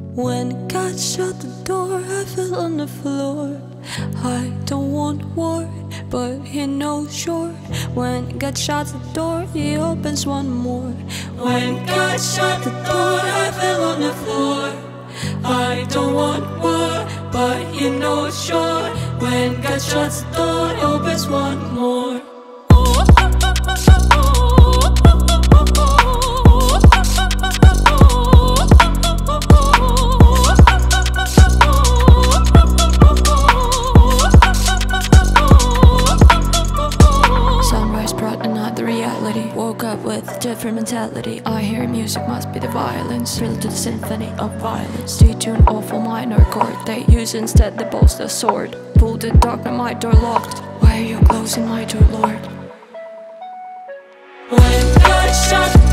When God shut the door, I fell on the floor. I don't want war, but he knows sure. When God shuts the door, he opens one more. When God shut the door, I fell on the floor. I don't want war, but he knows sure. When God shuts the door, he opens one more. Woke up with a different mentality. I hear music must be the violence, thrilled to the symphony of violence. Detune awful minor chord, they use instead the bolster sword. Pull the dog and my door locked. Why are you closing my door, Lord? When God shut